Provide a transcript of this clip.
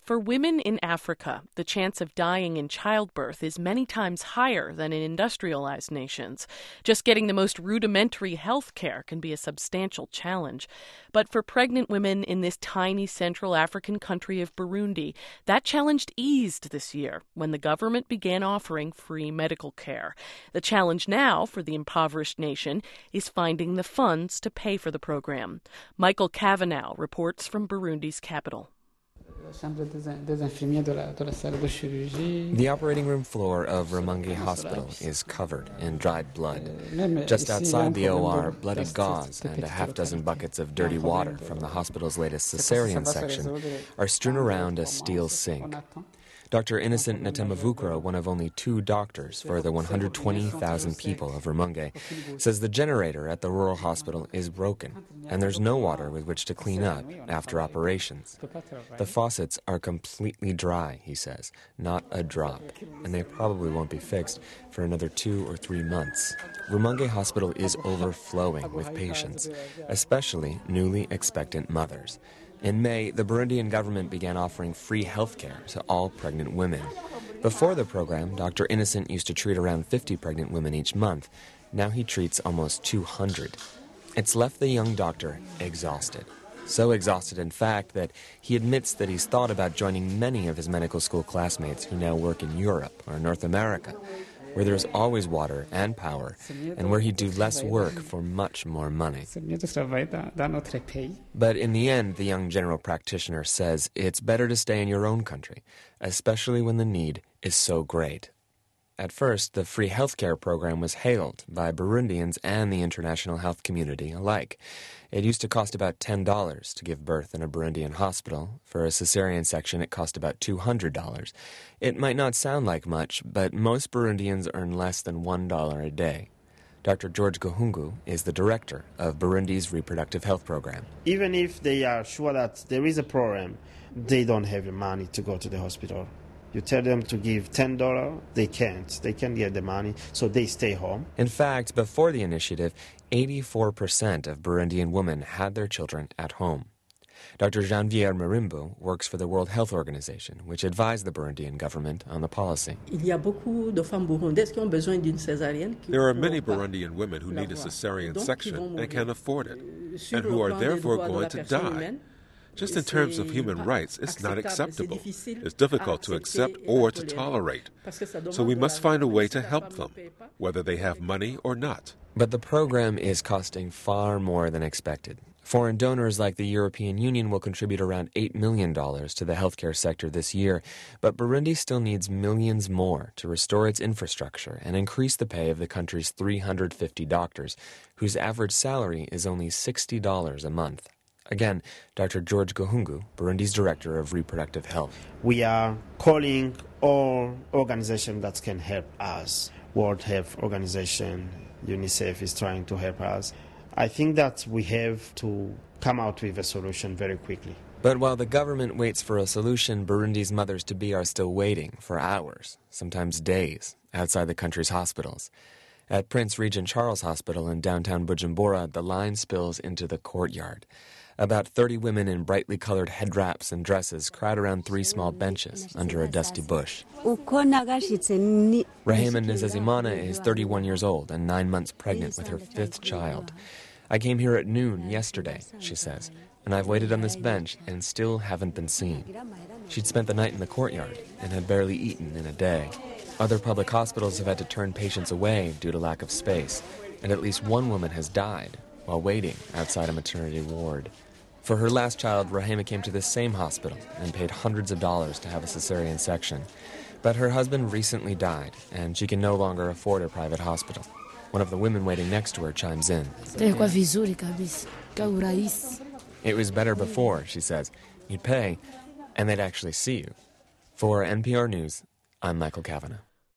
For women in Africa, the chance of dying in childbirth is many times higher than in industrialized nations. Just getting the most rudimentary health care can be a substantial challenge. But for pregnant women in this tiny Central African country of Burundi, that challenge eased this year when the government began offering free medical care. The challenge now for the impoverished nation is finding the funds to pay for the program. Michael Cavanaugh reports from Burundi's capital. The operating room floor of Rumonge Hospital is covered in dried blood. Just outside the OR, bloody gauze and a half-dozen buckets of dirty water from the hospital's latest cesarean section are strewn around a steel sink. Dr. Innocent Ntemavukro, one of only 2 doctors for the 120,000 people of Rumonge, says the generator at the rural hospital is broken, and there's no water with which to clean up after operations. The faucets are completely dry, he says, not a drop, and they probably won't be fixed for another 2 or 3 months. Rumonge Hospital is overflowing with patients, especially newly expectant mothers. In May, the Burundian government began offering free health care to all pregnant women. Before the program, Dr. Innocent used to treat around 50 pregnant women each month. Now he treats almost 200. It's left the young doctor exhausted. So exhausted, in fact, that he admits that he's thought about joining many of his medical school classmates who now work in Europe or North America, where there's always water and power, and where he'd do less work for much more money. But in the end, the young general practitioner says it's better to stay in your own country, especially when the need is so great. At first, the free healthcare program was hailed by Burundians and the international health community alike. It used to cost about $10 to give birth in a Burundian hospital. For a cesarean section, it cost about $200. It might not sound like much, but most Burundians earn less than $1 a day. Dr. George Gahungu is the director of Burundi's reproductive health program. Even if they are sure that there is a problem, they don't have the money to go to the hospital. You tell them to give $10, they can't. They can't get the money, so they stay home. In fact, before the initiative, 84% of Burundian women had their children at home. Dr. Janvier Marimbo works for the World Health Organization, which advised the Burundian government on the policy. There are many Burundian women who need a cesarean section and can't afford it, and who are therefore going to die. Just in terms of human rights, it's not acceptable. It's difficult to accept or to tolerate. So we must find a way to help them, whether they have money or not. But the program is costing far more than expected. Foreign donors like the European Union will contribute around $8 million to the healthcare sector this year, but Burundi still needs millions more to restore its infrastructure and increase the pay of the country's 350 doctors, whose average salary is only $60 a month. Again, Dr. George Gahungu, Burundi's Director of Reproductive Health. We are calling all organizations that can help us. World Health Organization, UNICEF is trying to help us. I think that we have to come out with a solution very quickly. But while the government waits for a solution, Burundi's mothers-to-be are still waiting for hours, sometimes days, outside the country's hospitals. At Prince Regent Charles Hospital in downtown Bujumbura, the line spills into the courtyard. About 30 women in brightly colored head wraps and dresses crowd around 3 small benches under a dusty bush. Rahema Nizazimana is 31 years old and 9 months pregnant with her 5th child. I came here at noon yesterday, she says, and I've waited on this bench and still haven't been seen. She'd spent the night in the courtyard and had barely eaten in a day. Other public hospitals have had to turn patients away due to lack of space, and at least one woman has died while waiting outside a maternity ward. For her last child, Rahema came to this same hospital and paid hundreds of dollars to have a cesarean section. But her husband recently died, and she can no longer afford a private hospital. One of the women waiting next to her chimes in. It was better before, she says. You'd pay, and they'd actually see you. For NPR News, I'm Michael Cavanaugh.